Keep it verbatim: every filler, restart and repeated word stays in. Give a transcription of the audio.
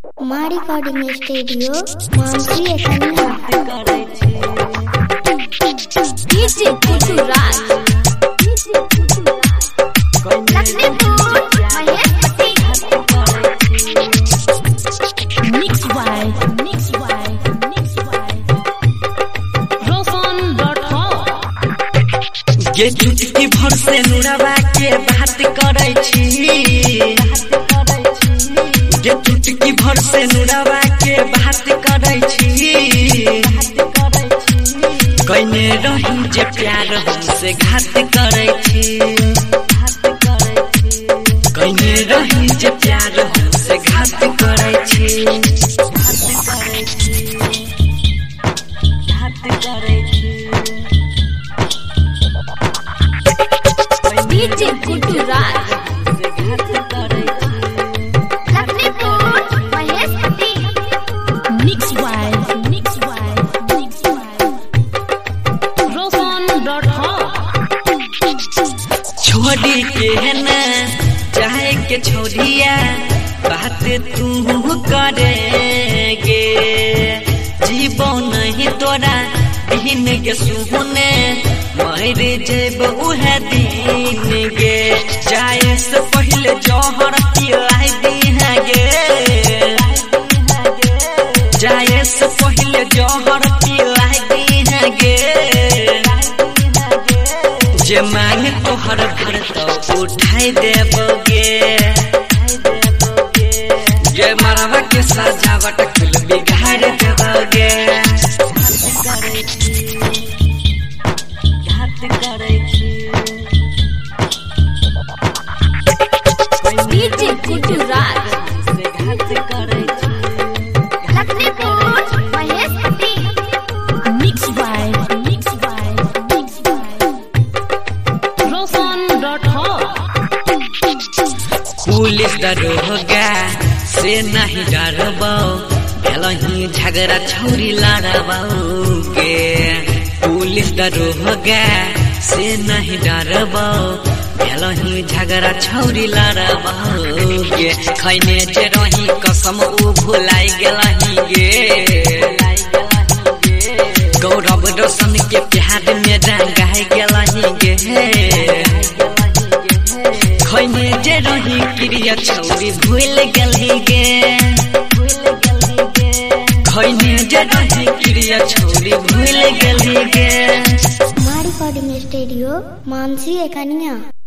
मां recording studio Mansi Ekaniya करे छे DJ Kutu Raj DJ Kutu Raj Laxmipur Maheshpati mix by mix by mix by Roshan dot हो ये चुटकी भर से नुरावा के बात करे छी ये चुटकी भर से नुरावा के बात करे छी कइने रही जे प्यार हमसे घात करे छी कइने रही जे प्यार हमसे घात करे छी घात करे छी डीजे कुटू राज घात करे mix by mix by mix by Roshan dot हो छोड़ी के है ना चाहे के छोड़िया बात तू करेगे जीवन नहीं तोरा दिन के सुने मर जेब उहे दिन गे जाए से पहले जौहर पिलाई दी है गे जाए से पहले जौहर पिलाई दी है गे जे मांग तोहर भर तो उठाई देबोगे जे मरवा के सजावट कुल बिगाड़ देबोगे घात करे छी डीजे कुटू राज घात करे छी Laxmipur Maheshpati mix by mix by mix by Roshan dot हो पुलिस दरोगा से नहीं डरबो भेलही झगड़ा छौरी लड़बोगे पुलिस दरोगा से नहीं डरबो भेलही झगड़ा छौरी लड़बोगे खैने जे रही कसम उ भुलाई गेलही गे गौरव रोशन के प्यार में रंगाई गेलही गे खैने जे रही क्रिया छौरी भूल गेलही गे खैने जे रही क्रिया छौरी भूल गेलही गे मां रिकॉर्डिंग स्टूडियो मानसी एकनिया।